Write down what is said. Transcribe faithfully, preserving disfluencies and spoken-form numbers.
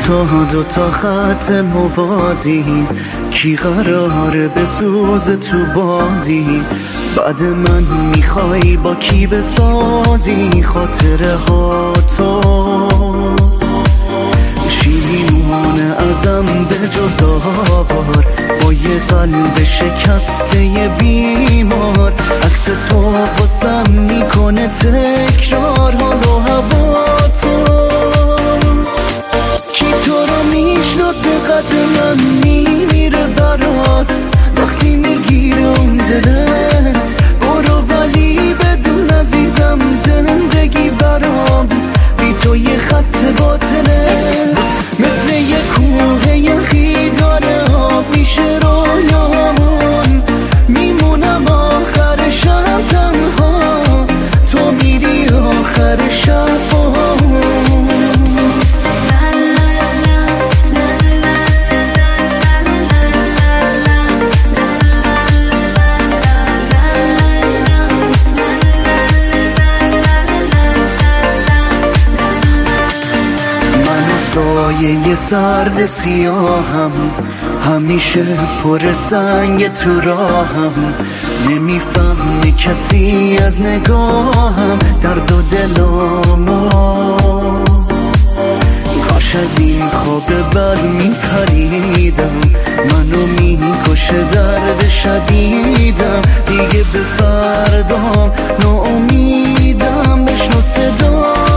تا دو تا خط موازی، کی قراره بسوز تو بازی؟ بعد من میخوای با کی بسازی خاطره ها تو؟ شیرینونه ازم به جز آوار، با یه قلب شکسته یه بیمار. عکس تو واسم میکنه تکرار حال و هوا تو. کی تو رو میشناسه قد من میمیره برات وقتی میگیره اون دلت. برو ولی بدون عزیزم زندگی برام بی تو یه خط باطله. مثل یه کوه یخی داره آب میشه رویامون، میمونم آخر شب تنها، تو میری آخر شب با سایه سرد سیاهم، همیشه پر سنگ تو راهم. نمیفهمی کسی از نگاهم درد و دلامو. کاش از این خواب بد میپریدم، منو میکشه درد شدیدم. دیگه به فردام ناامیدم، بشنو صدا